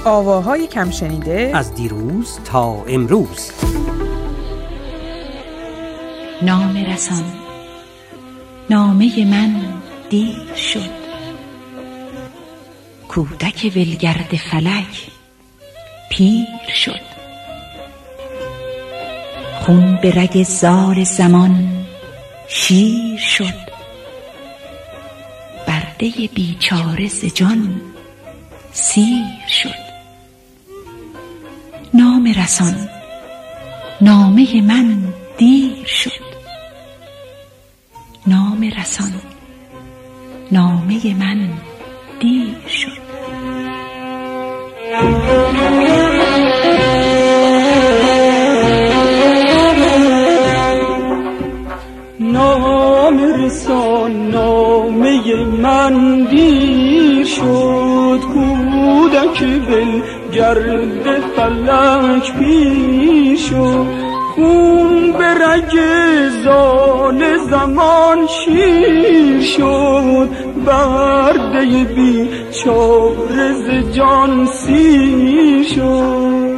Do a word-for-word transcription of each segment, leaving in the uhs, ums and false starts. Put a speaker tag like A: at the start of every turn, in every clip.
A: آواهای کم شنیده
B: از دیروز تا امروز.
C: نامه رسان. نامه من دیر شد، کودک ولگرد فلک پیر شد. خون به رگ زال زمان شیر شد، برده بیچاره ز جان سیر شد. نامه رسان. نامه من دیر شد، نامه رسان. نامه من دیر شد.
D: نامه رسان. نامه من دیر شد، کودک بل گرد فلک پیر شد. خون به رگ زال زمان شیر شد، برده بیچاره ز جان سیر شد.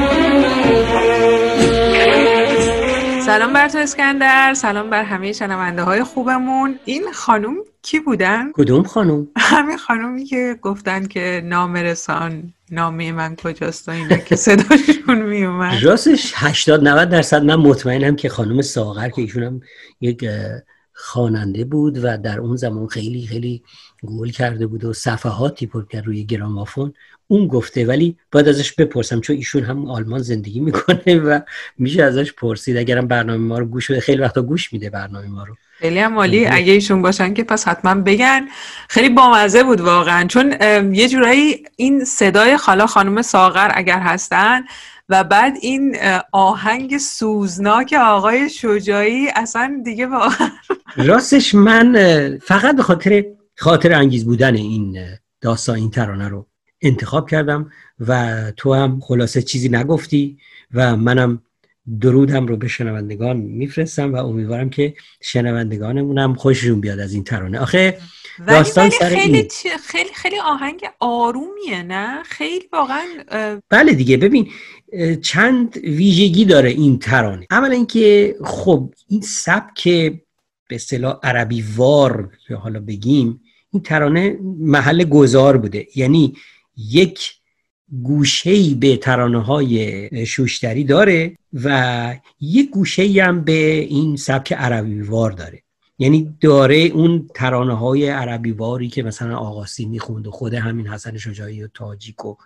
A: سلام بر تو اسکندر، سلام بر همه شنونده های خوبمون. این خانوم کی بودن؟
B: کدوم خانوم؟
A: همین خانومی که گفتن که نامه رسان، نامه من کجاست و اینا که صداشون می اومد.
B: راستش هشتاد نود درصد من مطمئنم که خانم ساغر که ایشون هم یک خواننده بود و در اون زمان خیلی خیلی گل کرده بود و صفحاتی پر کرد روی گرامافون، اون گفته. ولی باید ازش بپرسم چون ایشون هم آلمان زندگی میکنه و میشه ازش پرسید. اگرم برنامه ما رو گوش بده، خیلی وقتا گوش میده برنامه ما رو.
A: خیلی هم عالی. اگه ایشون باشن که پس حتما بگن. خیلی بامزه بود واقعا، چون یه جورایی این صدای خالا خانم ساغر اگر هستن و بعد این آهنگ سوزناک آقای شجاعی، اصلا دیگه واقعا
B: راستش من فقط به خاطر خاطر انگیز بودن این داستان، این ترانه رو انتخاب کردم و تو هم خلاصه چیزی نگفتی و منم درودم رو به شنوندگان میفرستم و امیدوارم که شنوندگانمون هم خوششون بیاد از این ترانه. آخه داستان سر
A: خیلی
B: این
A: خیلی خیلی آهنگ آرومیه، نه؟ خیلی واقعا
B: بله دیگه. ببین چند ویژگی داره این ترانه. اولا اینکه خب این سبک به اصطلاح عربی وار یا حالا بگیم، این ترانه محل گذار بوده، یعنی یک گوشه‌ای به ترانه‌های شوشتری داره و یک گوشه‌ای هم به این سبک عربی وار داره. یعنی داره اون ترانه‌های عربی واری که مثلا آقاسی میخوند و خود همین حسن شجاعی و تاجیک و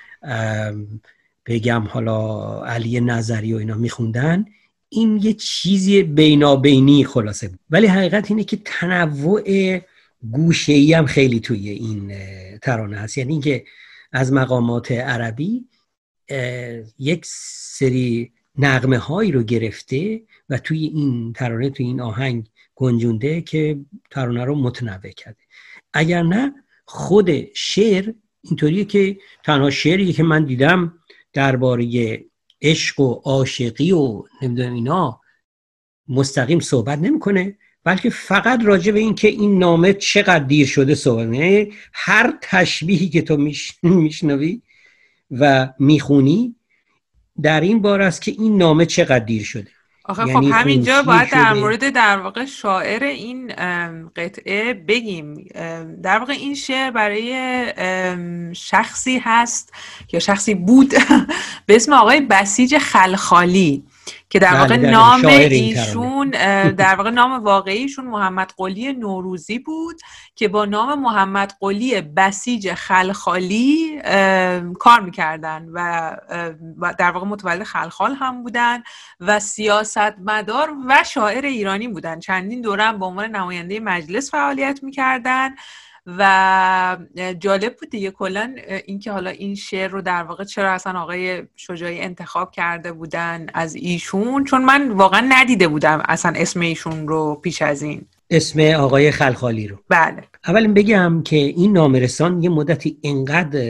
B: بگم حالا علی نظری و اینا میخوندن، این یه چیزی بینابینی خلاصه بود. ولی حقیقت اینه که تنوع گوشه‌ای هم خیلی توی این ترانه هست. یعنی اینکه از مقامات عربی یک سری نغمه هایی رو گرفته و توی این ترانه، توی این آهنگ گنجونده که ترانه رو متنوع کرده. اگر نه خود شعر اینطوریه که تنها شعری که من دیدم درباره عشق و عاشقی و نمیدونم اینا مستقیم صحبت نمیکنه، بلکه فقط راجع به این که این نامه چقدر دیر شده صحبت میکنه. هر تشبیهی که تو میشنوی و میخونی در این باره است که این نامه چقدر دیر شده.
A: آخه یعنی خب همینجا باید در مورد در واقع شاعر این قطعه بگیم. در واقع این شعر برای شخصی هست یا شخصی بود به اسم آقای بسیج خلخالی که در واقع نام ایشون در واقع نام واقعیشون محمد قلی نوروزی بود که با نام محمد قلی بسیج خلخالی کار میکردن و در واقع متولد خلخال هم بودن و سیاستمدار و شاعر ایرانی بودن. چندین دوره هم به عنوان نماینده مجلس فعالیت میکردن و جالب بود دیگه کلا اینکه حالا این شعر رو در واقع چرا اصلا آقای شجاعی انتخاب کرده بودن از ایشون، چون من واقعا ندیده بودم اصلا اسم ایشون رو پیش از این،
B: اسم آقای خلخالی رو.
A: بله.
B: اولین بگم که این نامه رسان یه مدتی انقدر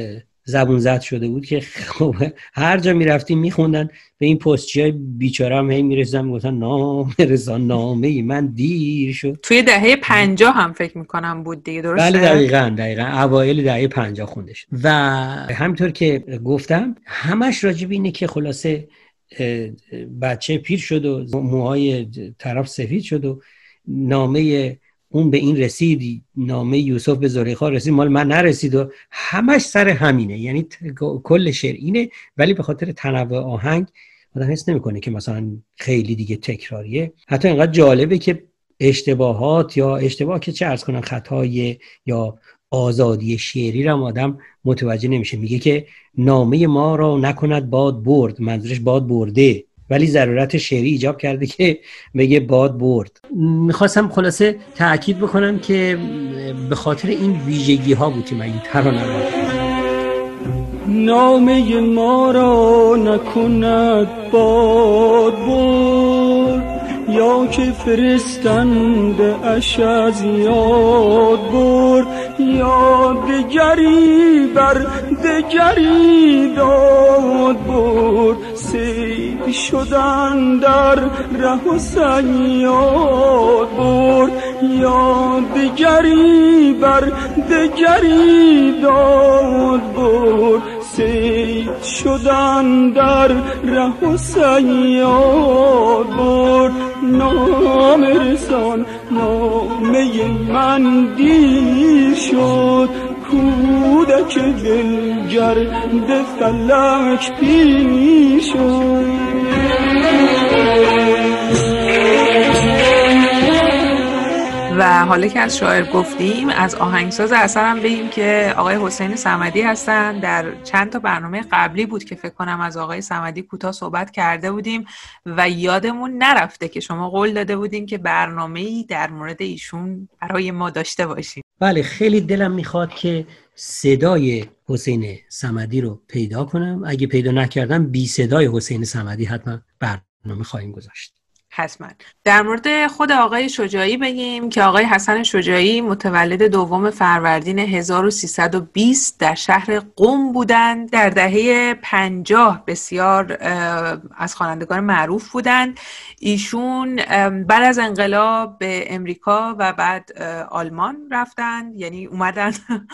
B: زبون زد شده بود که خب هر جا میرفتیم میخوندن. به این پستچیای بیچاره هم هی میرسیدن میگفتن نام رسان نامه من دیر شد.
A: توی دهه پنجاه هم فکر میکنم بود دیگه، درسته؟
B: بله دقیقاً دقیقاً اوایل دهه پنجاه خونده شد. و همینطور که گفتم همش راجب اینه که خلاصه بچه پیر شد و موهای طرف سفید شد و نامه اون به این رسید، نامه یوسف به زلیخا رسید مال من نرسید و همش سر همینه. یعنی کل شعر اینه، ولی به خاطر تنوع آهنگ آدم حس نمیکنه که مثلا خیلی دیگه تکراریه. حتی اینقدر جالبه که اشتباهات یا اشتباه که چه عرض کنم خطای یا آزادی شعری رو آدم متوجه نمیشه. میگه که نامه ما را نکند باد برد، منظورش باد برده، ولی ضرورت شعری ایجاب کرده که بگه باد برد. میخواستم خلاصه تأکید بکنم که به خاطر این ویژگی ها بود که من این ترانه رو
D: نامه ما را نکند باد برد، یا که فرستنده اش از یاد برد، یا دگری بر دگری داد برد، سید شدن در ره و صیاد برد، یا دگری بر دگری داد برد، سید شدن در ره و صیاد برد. نام رسان نامه من دیر شد، کودک دل گرد فلک پیر شد.
A: و حالا که از شاعر گفتیم، از آهنگساز اثر هم بگیم که آقای حسین صمدی هستن. در چند تا برنامه قبلی بود که فکر کنم از آقای صمدی کوتاه صحبت کرده بودیم و یادمون نرفته که شما قول داده بودین که برنامه‌ای در مورد ایشون برای ما داشته باشین.
B: بله، خیلی دلم میخواد که صدای حسین صمدی رو پیدا کنم. اگه پیدا نکردم بی صدای حسین صمدی حتما برنامه خواهیم گذاشت.
A: حتما. در مورد خود آقای شجاعی بگیم که آقای حسن شجاعی متولد دوم فروردین هزار و سیصد و بیست در شهر قم بودند. در دهه پنجاه بسیار از خوانندگان معروف بودند. ایشون بعد از انقلاب به امریکا و بعد آلمان رفتند، یعنی اومدن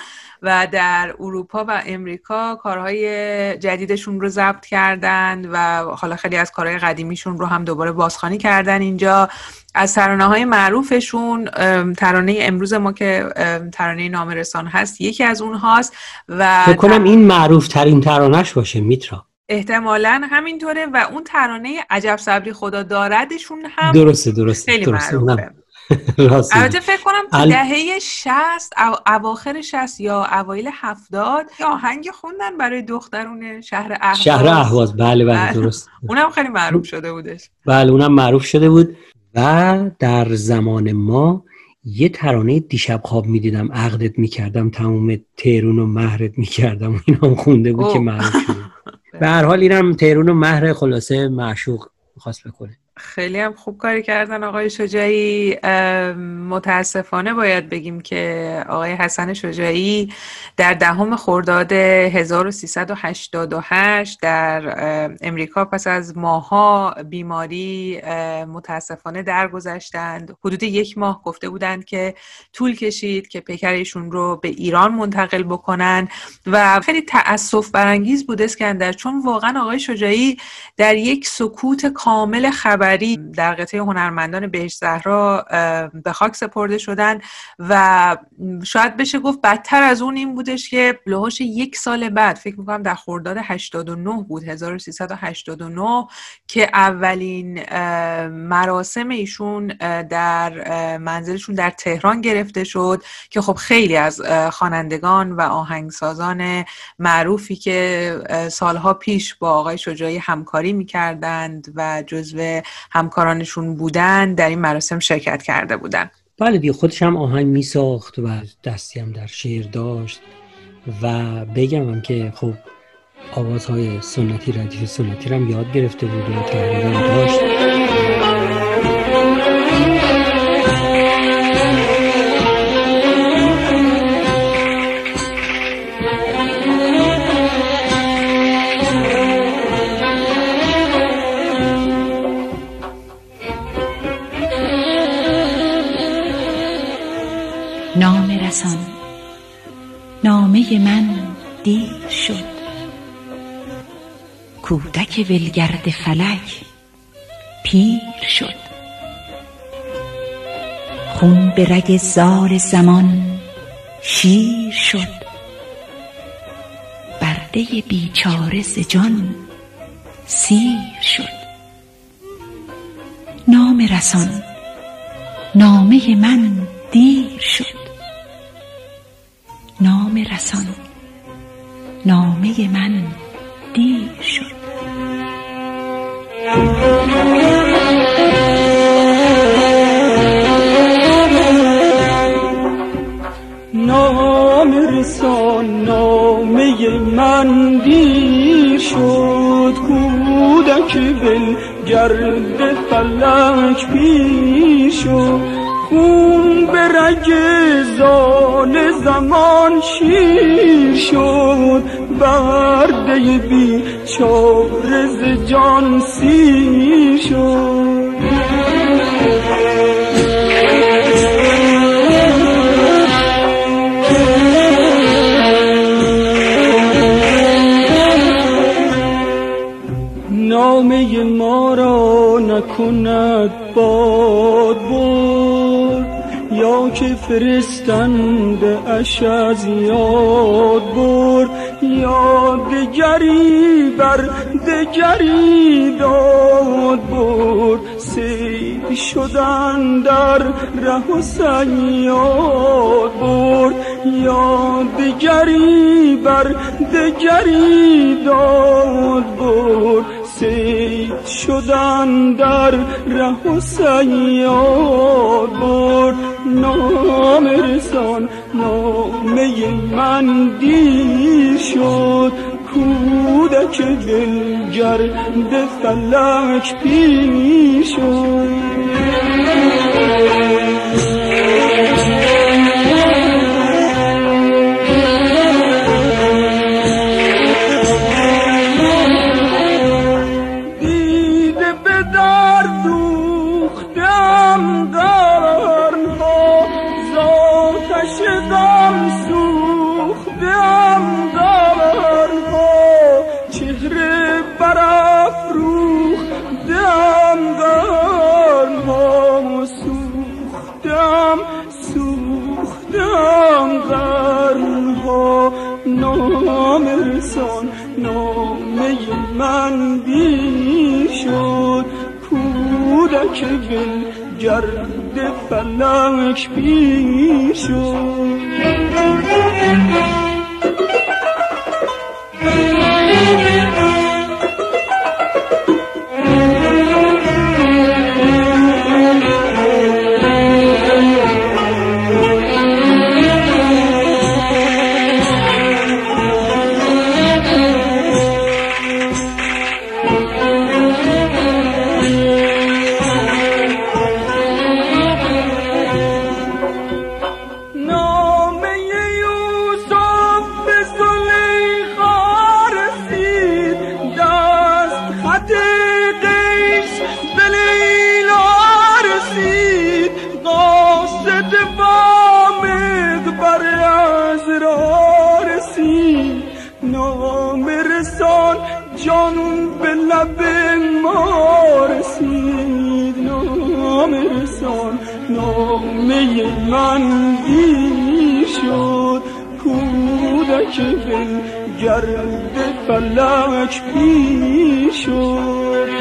A: و در اروپا و امریکا کارهای جدیدشون رو ضبط کردند و حالا خیلی از کارهای قدیمیشون رو هم دوباره بازخوانی کردن اینجا. از ترانه‌های معروفشون ترانه امروز ما که ترانه نامه رسان هست یکی از اونهاست و
B: فکر کنم این معروف ترین ترانهش باشه میترا.
A: احتمالاً همینطوره. و اون ترانه عجب صبری خدا داردشون هم
B: درسته درسته
A: خیلی
B: درسته
A: معروفه. البته فکر کنم تو ال... دهه شصت او... اواخر شصت یا اوایل هفتاد یه آهنگ خوندن برای دخترون شهر اهواز.
B: شهر اهواز بله بله درست.
A: اونم خیلی معروف شده بودش.
B: بله اونم معروف شده بود. و در زمان ما یه ترانه دیشب خواب میدیدم عقدت میکردم تمام تهرون و مهرت میکردم، اینا هم خونده بود که معروف شده. به هر حال اینم تهرون و مهر خلاصه معشوق خواست بکنه.
A: خیلی هم خوب کاری کردن آقای شجاعی. متاسفانه باید بگیم که آقای حسن شجاعی در دهم خرداد هزار و سیصد و هشتاد و هشت در امریکا پس از ماها بیماری متاسفانه درگذشتند. حدود یک ماه گفته بودند که طول کشید که پیکر ایشون رو به ایران منتقل بکنن و خیلی تأسف برانگیز بود اسکندر، چون واقعا آقای شجاعی در یک سکوت کامل خبری در قطعه هنرمندان بهشت زهرا به خاک سپرده شدن و شاید بشه گفت بدتر از اون این بودش که لحاظ یک سال بعد، فکر میکنم در خرداد هشتاد و نه بود، هزار و سیصد و هشتاد و نه، که اولین مراسم ایشون در منزلشون در تهران گرفته شد که خب خیلی از خوانندگان و آهنگسازان معروفی که سالها پیش با آقای شجاعی همکاری میکردند و جزو همکارانشون بودن در این مراسم شرکت کرده بودن.
B: بله دیگه، خودش هم آهنگ می ساخت و دستی هم در شعر داشت و بگم هم که خب آوازهای سنتی ردیف سنتی رو هم یاد گرفته بود و تحریرم داشت.
C: نامه من دیر شد. کودک ولگرد فلک پیر شد. خون به رگ زار زمان شیر شد. برده بیچاره ز جان سیر شد. نامه رسان، نامه من دیر شد. نامه رسان، نامه من دیر شد.
D: نامه رسان، نامه من دیر شد. کودک ولگرد فلک پیر شد. خون به رگ زال زمان شیر شد. برده بیچاره ز جان سیر شد. نامه ما را نکند باد برد، یا که فرستند اش از یاد برد. یا دگری بر دگری داد برد. سید شدن در ره و صیاد برد. یا دگری بر دگری داد برد. سید شدن در ره و صیاد برد. نامه رسان، نامه من دیر شد. کودک ولگرد فلک پیر شد. نامه رسان، نامه من دیر شد. کودک ولگرد فلک پیر شد. جانون به لب ما رسید. نامه رسان، نامه من دیر شد. کودک ولگرد فلک پیر شد.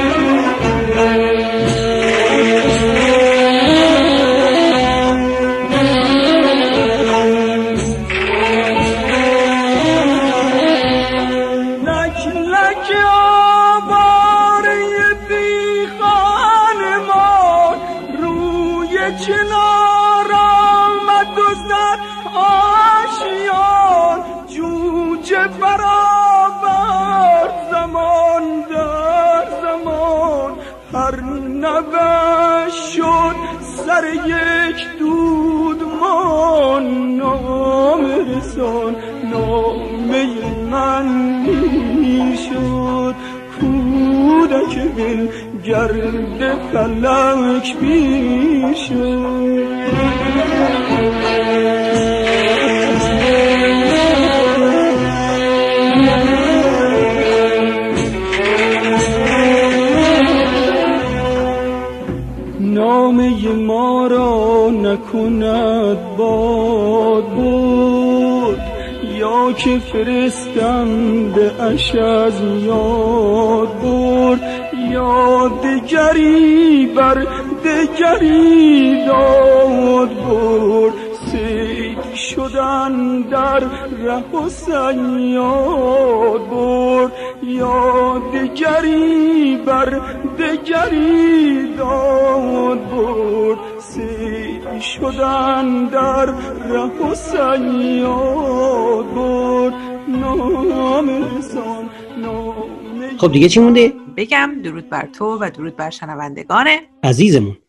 D: چنار آمد و زد آشیان. جوجه برآورد زمان در زمان. هر نوش شد سر یک دودمان. نامه رسان، نامه من دیر شد. کودک ولگرد فلک پیر شد. که فرستنده اش از یاد برد، یاد دگری بر دگری داد برد، سید شدن در ره و صیاد برد، یاد دگری بر دگری داد برد، سید شدن در ره و صیاد برد. نام رسان نام.
B: خب دیگه چی مونده؟
A: بگم درود بر تو و درود بر شنوندگان
B: عزیزمون.